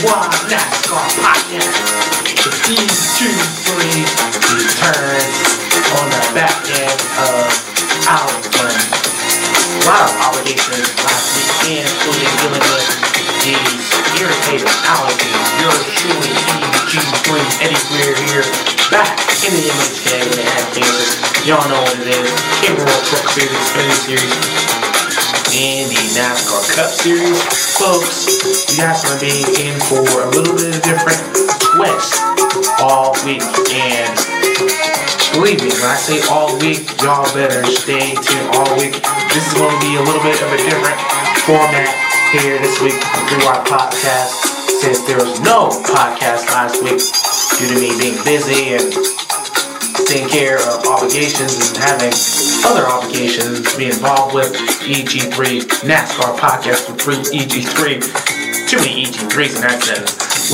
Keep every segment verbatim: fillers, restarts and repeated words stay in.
One NASCAR podcast. The E two three returns on the back end of Alabama. A lot of obligations last week, including dealing with these irritating allergies. You're truly E G three Eddie Greer here, back in the M H K when they had Kansas. Y'all know what it is. Camping World Truck Series, Xfinity Series, and the NASCAR Cup Series. Folks, you guys are going to be in for a little bit of different twist all week. And believe me, when I say all week, y'all better stay tuned all week. This is going to be a little bit of a different format here this week on three Y Podcast, since there was no podcast last week due to me being busy and taking care of obligations and having other obligations to be involved with. E G three NASCAR podcast with three E G three, too many E G threes in that sense,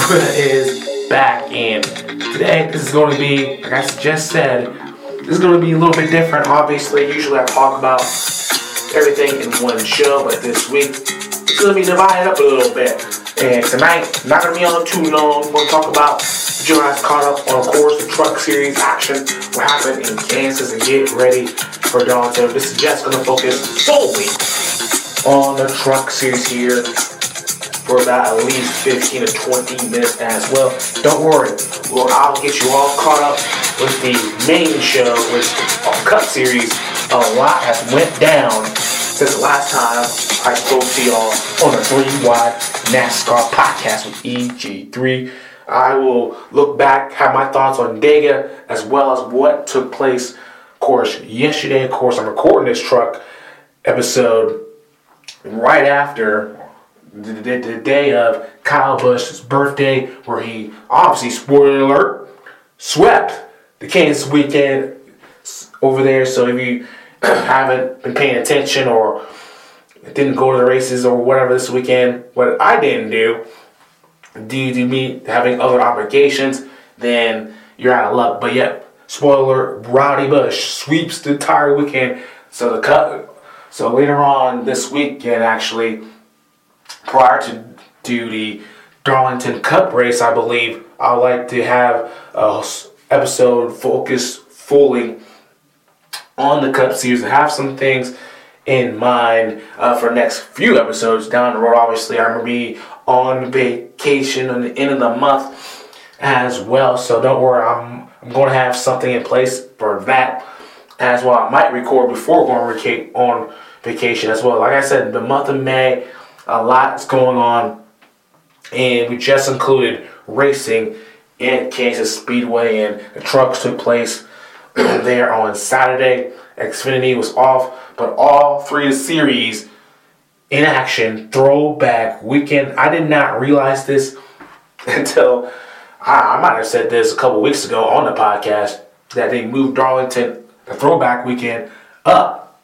is back. And today this is going to be, like I just said, this is going to be a little bit different. Obviously, usually I talk about everything in one show, but this week it's going to be divided up a little bit. And tonight, not going to be on too long. We're going to talk about you guys caught up on, of course, the Truck Series action, what happened in Kansas, and get ready for Darlington. This is just going to focus solely on the Truck Series here for about at least fifteen to twenty minutes as well. Don't worry, well, I'll get you all caught up with the main show, which on Cup Series. A lot has went down since the last time I spoke to y'all on the three Y NASCAR podcast with E G three. I will look back, have my thoughts on Dega, as well as what took place, of course, yesterday. Of course, I'm recording this truck episode right after the, the, the day of Kyle Busch's birthday, where he, obviously, spoiler alert, swept the Kansas weekend over there. So if you haven't been paying attention or didn't go to the races or whatever this weekend, what I didn't do, due to me having other obligations, then you're out of luck. But yet, spoiler, Rowdy Busch sweeps the entire weekend. So the cup, so later on this weekend, actually, prior to, to the Darlington Cup race, I believe, I'd like to have a episode focused fully on the Cup Series and have some things in mind uh, for the next few episodes down the road. Obviously, I'm going to be on vacation on the end of the month as well, so don't worry, I'm, I'm going to have something in place for that as well. I might record before going on vacation as well. Like I said, the month of May, a lot is going on, and we just included racing at Kansas Speedway, and the trucks took place there on Saturday. Xfinity was off, but all three of the series in action, throwback weekend. I did not realize this until I, I might have said this a couple weeks ago on the podcast, that they moved Darlington, the throwback weekend, up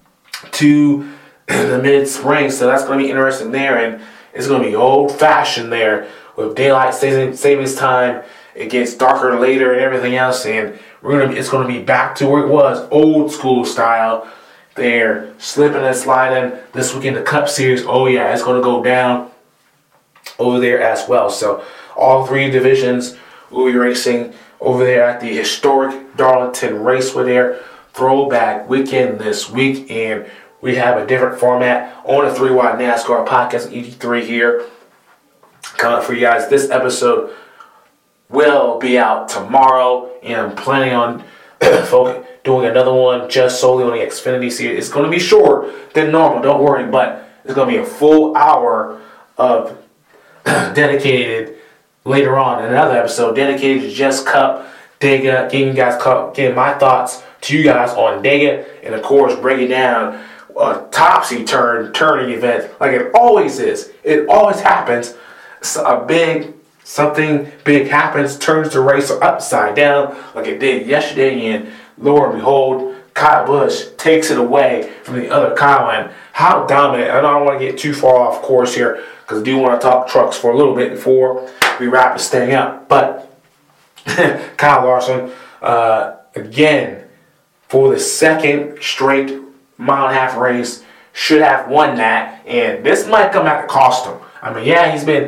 to the mid-spring. So that's going to be interesting there, and it's going to be old-fashioned there with daylight savings time. It gets darker later and everything else, and we're gonna be, it's going to be back to where it was, old school style. They're slipping and sliding this weekend. The Cup Series, oh yeah, it's going to go down over there as well. So all three divisions will be racing over there at the historic Darlington Raceway there. Throwback weekend this week, and we have a different format on the three Y NASCAR podcast, E G three here, coming up for you guys. This episode will be out tomorrow, and I'm planning on doing another one just solely on the Xfinity series. It's going to be short than normal, don't worry, but it's going to be a full hour of dedicated later on in another episode dedicated to just Cup, Dega, getting you guys caught, getting my thoughts to you guys on Dega, and of course breaking down a topsy turn turning event like it always is. It always happens. So a big something big happens, turns the race upside down like it did yesterday, and lo and behold, Kyle Busch takes it away from the other Kyle. And how dominant! I don't want to get too far off course here because I do want to talk trucks for a little bit before we wrap this thing up. But Kyle Larson, uh, again, for the second straight mile and a half race, should have won that. And this might come out to cost him. I mean, yeah, he's been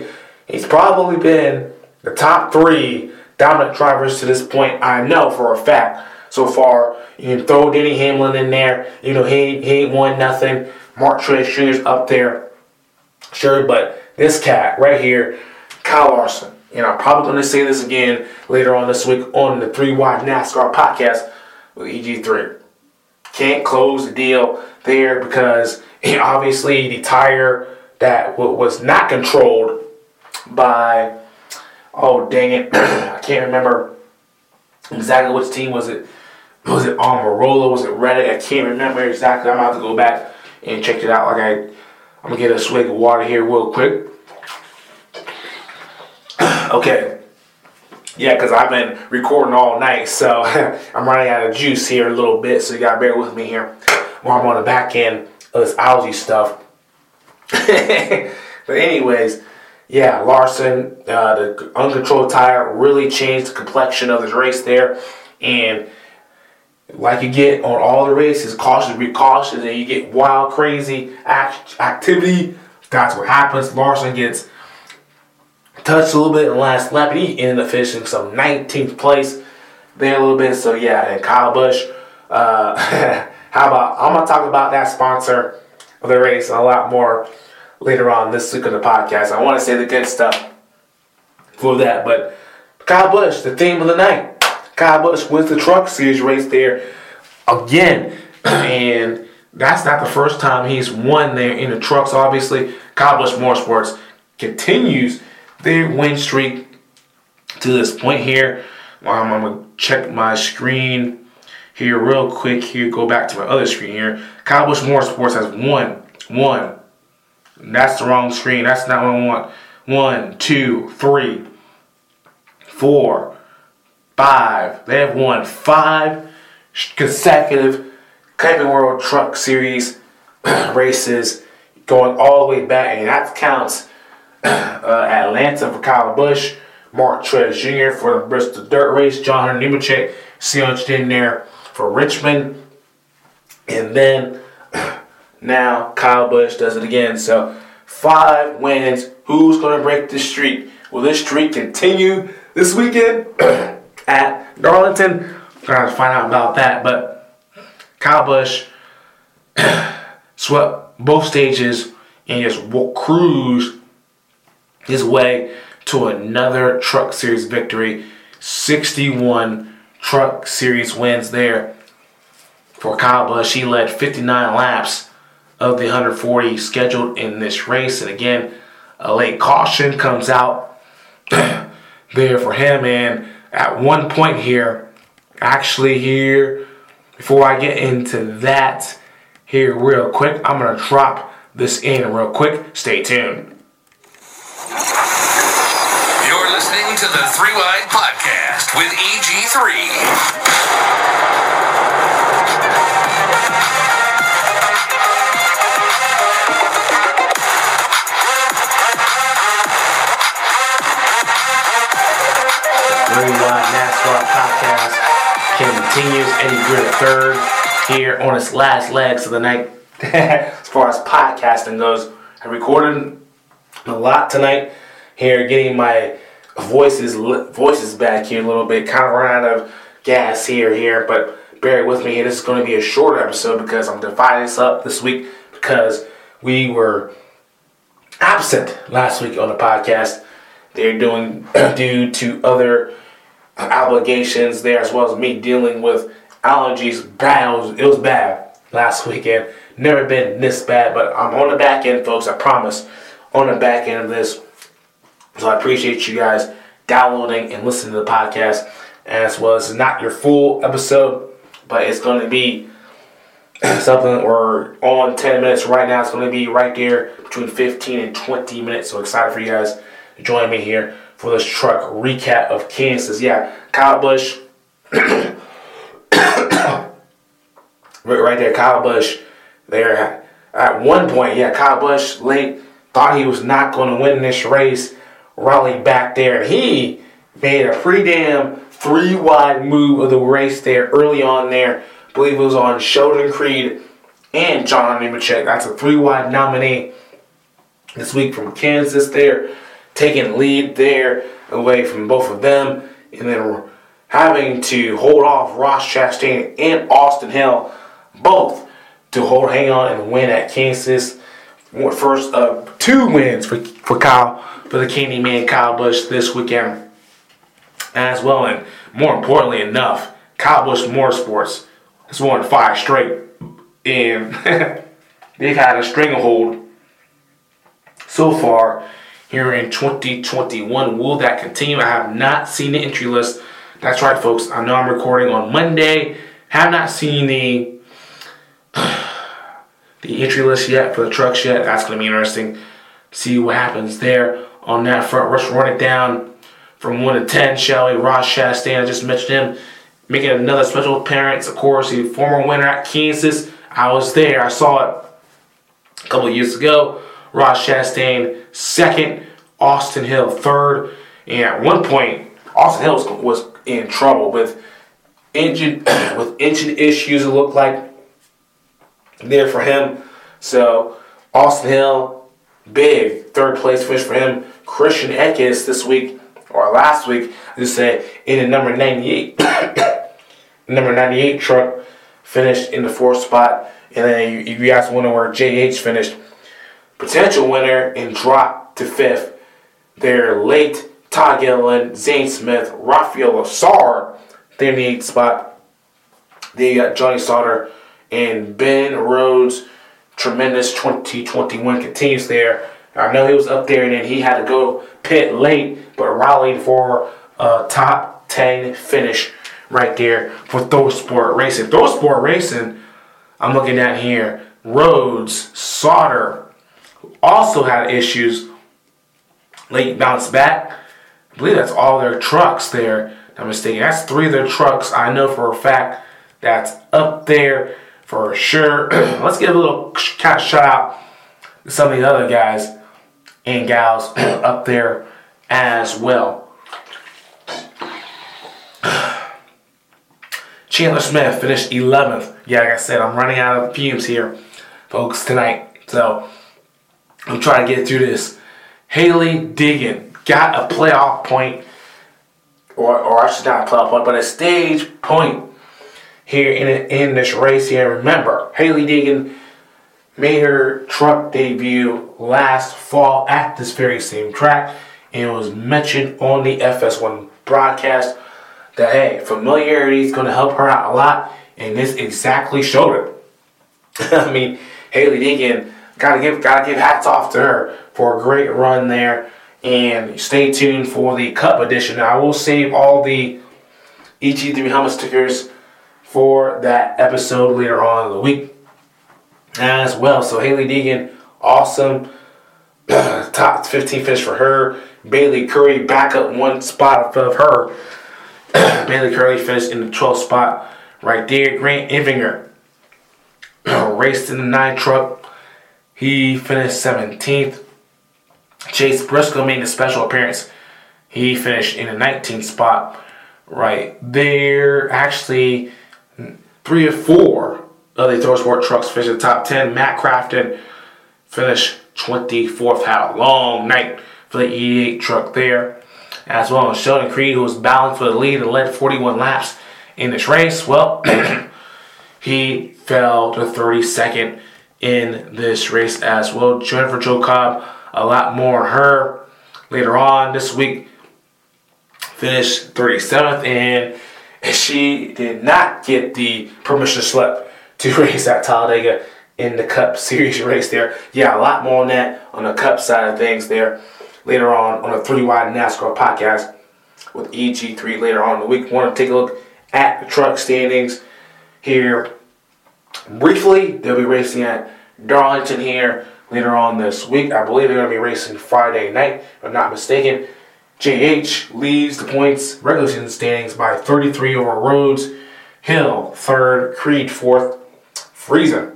He's probably been the top three dominant drivers to this point. I know for a fact so far. You can throw Denny Hamlin in there. You know, he, he ain't won nothing. Mark Truex Junior's up there. Sure, but this cat right here, Kyle Larson. And I'm probably going to say this again later on this week on the three wide NASCAR podcast with E G three. Can't close the deal there because obviously the tire that was not controlled by, oh dang it, I can't remember exactly which team was it. Was it Almirola? Was it Reddick? I can't remember exactly. I'm about to go back and check it out. Like I, I'm gonna get a swig of water here real quick. Okay. Yeah, because I've been recording all night, so I'm running out of juice here a little bit, so you gotta bear with me here while I'm on the back end of this algae stuff. But anyways, yeah, Larson, uh, the uncontrolled tire really changed the complexion of this race there, and like you get on all the races, caution be cautious, and you get wild, crazy act- activity. That's what happens. Larson gets touched a little bit in the last lap, and he ended up finishing some nineteenth place there a little bit. So yeah, and Kyle Busch. Uh, how about I'm gonna talk about that sponsor of the race and a lot more later on this week of the podcast. I want to say the good stuff for that, but Kyle Busch, the theme of the night. Kyle Busch wins the Truck Series race there again, and that's not the first time he's won there in the trucks. Obviously, Kyle Busch Motorsports continues their win streak to this point here. Um, I'm going to check my screen here real quick. Here, go back to my other screen here. Kyle Busch Motorsports has won. One. That's the wrong screen. That's not what I want. One, two, three, four, five. They have won five consecutive Camping World Truck Series races going all the way back, and that counts uh, Atlanta for Kyle Busch, Mark Truex Junior for the Bristol Dirt Race, John Hunter Nemechek cinched in there for Richmond, and then now Kyle Busch does it again. So five wins. Who's going to break this streak? Will this streak continue this weekend at Darlington? We're going to find out about that, but Kyle Busch swept both stages and just cruised his way to another Truck Series victory. sixty-one Truck Series wins there for Kyle Busch. He led fifty-nine laps of the one hundred forty scheduled in this race. And again, a late caution comes out there for him. And at one point here, actually here, before I get into that here real quick, I'm going to drop this in real quick. Stay tuned. You're listening to the Three Wide Podcast with E G three. Three Wide NASCAR Podcast continues. Eddie Gritter third here on its last legs of the night as far as podcasting goes. I recorded a lot tonight here, getting my voices voices back here a little bit. Kind of run out of gas here, here, but bear with me here. This is going to be a shorter episode because I'm dividing this up this week because we were absent last week on the podcast. They're doing due to other obligations there, as well as me dealing with allergies. Bad, it was, it was bad last weekend. Never been this bad, but I'm on the back end, folks. I promise, on the back end of this. So I appreciate you guys downloading and listening to the podcast, as well as not your full episode, but it's going to be something we're on ten minutes right now. It's going to be right there between fifteen and twenty minutes. So excited for you guys to join me here for this truck recap of Kansas. Yeah, Kyle Busch. right there, Kyle Busch. There at one point, yeah, Kyle Busch late thought he was not going to win this race. Rallied back there, and he made a pretty damn three-wide move of the race there early on there. I believe it was on Sheldon Creed and John Nemechek. That's a three-wide nominee this week from Kansas there. taking lead there away from both of them, and then having to hold off Ross Chastain and Austin Hill, both to hold, hang on, and win at Kansas. First of two wins for for Kyle, for the Candyman Kyle Busch this weekend as well. And more importantly enough, Kyle Busch Motorsports has won five straight, and they've had a stranglehold so far here in twenty twenty-one. Will that continue? I have not seen the entry list. That's right, folks. I know I'm recording on Monday. Have not seen the the entry list yet for the trucks yet. That's going to be interesting. See what happens there on that front. Let's run it down from one to ten, shall we? Ross Chastain, I just mentioned him, making another special appearance. Of course, the former winner at Kansas. I was there. I saw it a couple of years ago. Ross Chastain second, Austin Hill third. And at one point, Austin Hill was, was in trouble with engine with engine issues, it looked like, there for him. So Austin Hill, big third place finish for him. Christian Eckes this week, or last week, I just said, in the number ninety-eight number ninety-eight truck, finished in the fourth spot. And then you, you guys wonder where J H finished. Potential winner and dropped to fifth. They're late. Todd Gilliland, Zane Smith, Rafael Lessard, they're in the eighth spot. They got Johnny Sauter and Ben Rhodes. Tremendous twenty twenty-one continues there. I know he was up there and then he had to go pit late, but rallied for a top ten finish right there for ThorSport Racing. ThorSport Racing, I'm looking at here, Rhodes, Sauter, also had issues. Late bounce back. I believe that's all their trucks there. I'm mistaken. That's three of their trucks. I know for a fact that's up there for sure. Let's give a little kind of shout out to some of the other guys and gals up there as well. Chandler Smith finished eleventh. Yeah, like I said, I'm running out of fumes here, folks, tonight. So I'm trying to get through this. Hailie Deegan got a playoff point, or or I should not a playoff point, but a stage point here in in this race here. Remember, Hailie Deegan made her truck debut last fall at this very same track, and it was mentioned on the F S one broadcast that, hey, familiarity is going to help her out a lot, and this exactly showed it. I mean, Hailie Deegan, gotta give gotta give hats off to her for a great run there. And stay tuned for the Cup edition. I will save all the E G three helmet stickers for that episode later on in the week as well. So Hailie Deegan, awesome. Top fifteen finish for her. Bailey Curry back up one spot above her. Bailey Curry finished in the twelfth spot right there. Grant Enfinger raced in the nine truck. He finished seventeenth. Chase Briscoe made a special appearance. He finished in the nineteenth spot right there. Actually, three or four of the ThorSport trucks finished in the top ten. Matt Crafton finished twenty-fourth. Had a long night for the eighty-eight truck there. As well as Sheldon Creed, who was balanced for the lead and led forty-one laps in this race. Well, he fell to thirty-second in this race as well. Jennifer Jo Cobb, a lot more on her later on this week. Finished thirty-seventh, and she did not get the permission slip to race at Talladega in the Cup Series race there. Yeah, a lot more on that on the Cup side of things there later on on a three wide NASCAR podcast with E G three later on in the week. Want to take a look at the truck standings here briefly. They'll be racing at Darlington here later on this week. I believe they're going to be racing Friday night, if I'm not mistaken. J H leads the points regular season standings by thirty-three over Rhodes. Hill third, Creed fourth. Friesen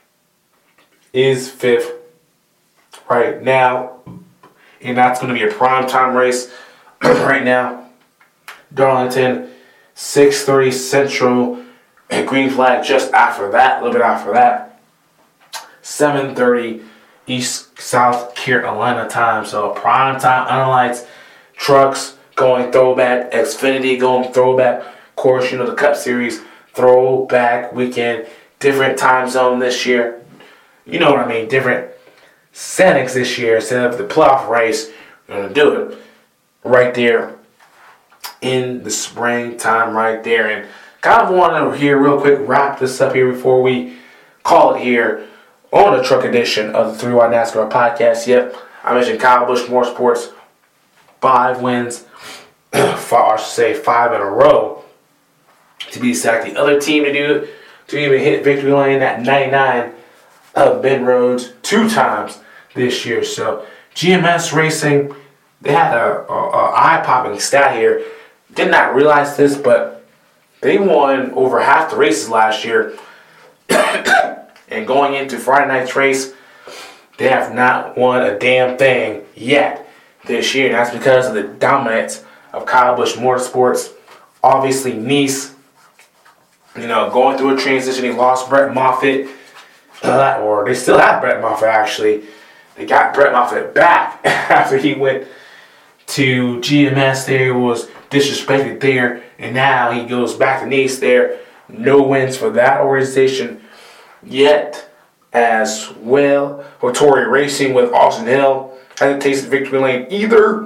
is fifth right now, and that's going to be a prime time race right now. Darlington, six thirty Central, and Green Flag just after that, a little bit after that. seven thirty East South Carolina time. So prime time unlights, trucks going throwback, Xfinity going throwback. Of course, you know, the Cup Series throwback weekend, different time zone this year. You know what I mean? Different settings this year. Instead of the playoff race, we're going to do it right there in the springtime right there. And kind of want to here real quick wrap this up here before we call it here on the truck edition of the three wide NASCAR podcast. Yep, I mentioned Kyle Busch Motorsports, five wins, five, I should say five in a row to be exact. The other team to do to even hit victory lane at ninety-nine of Ben Rhodes two times this year. So G M S Racing, they had a, a, a eye-popping stat here. Did not realize this, but they won over half the races last year. And going into Friday night's race, they have not won a damn thing yet this year. And that's because of the dominance of Kyle Busch Motorsports. Obviously, Nice, you know, going through a transition. He lost Brett Moffitt, uh, or they still have Brett Moffitt, actually. They got Brett Moffitt back after he went to G M S there, was disrespected there, and now he goes back to Nice there. No wins for that organization yet as well. Vittori Racing with Austin Hill hasn't tasted victory lane either,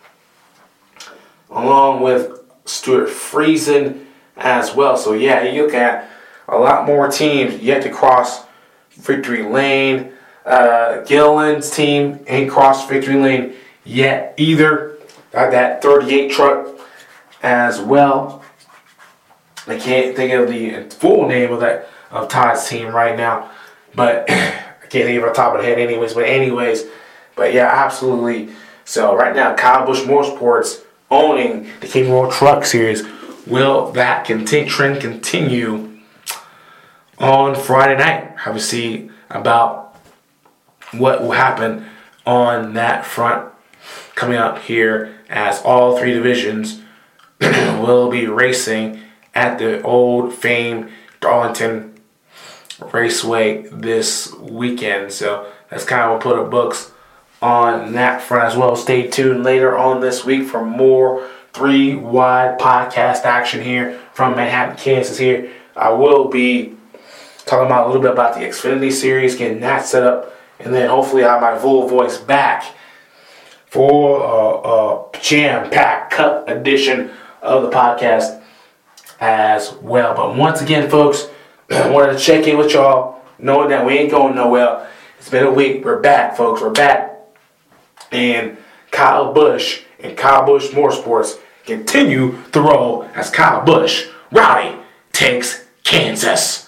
along with Stuart Friesen as well. So yeah, you look at a lot more teams yet to cross victory lane. Uh, Gilliland's team ain't crossed victory lane yet either. Got that thirty-eight truck as well. I can't think of the full name of that of Todd's team right now, but I can't think of it off the top of the head anyways. But anyways, but yeah, absolutely. So right now, Kyle Busch Motorsports owning the King World Truck Series. Will that continue, trend continue on Friday night? Have we see about what will happen on that front coming up here, as all three divisions will be racing at the old famed Darlington Raceway this weekend. So that's kind of what put up books on that front as well. Stay tuned later on this week for more three wide podcast action here from Manhattan, Kansas here. I will be talking about a little bit about the Xfinity Series, getting that set up, and then hopefully I have my full voice back for a, a jam-packed Cup edition of the podcast as well. But once again, folks, I wanted to check in with y'all, knowing that we ain't going nowhere. It's been a week. We're back, folks. We're back. And Kyle Busch and Kyle Busch Motorsports continue to roll as Kyle Busch Rowdy takes Kansas.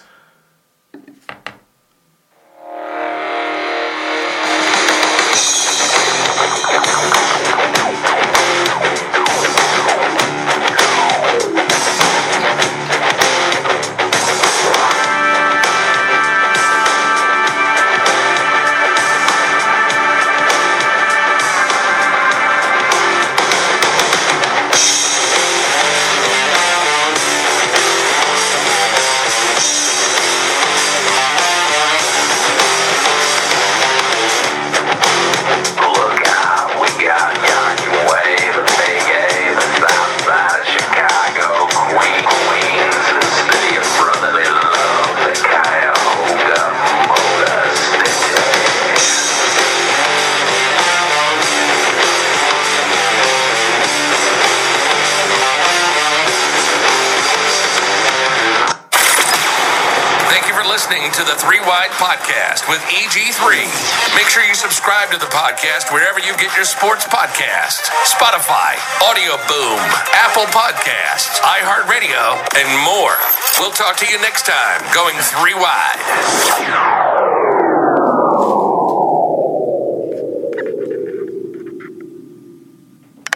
To the Three Wide Podcast with E G three. Make sure you subscribe to the podcast wherever you get your sports podcasts. Spotify, Audio Boom, Apple Podcasts, iHeartRadio, and more. We'll talk to you next time, going three wide.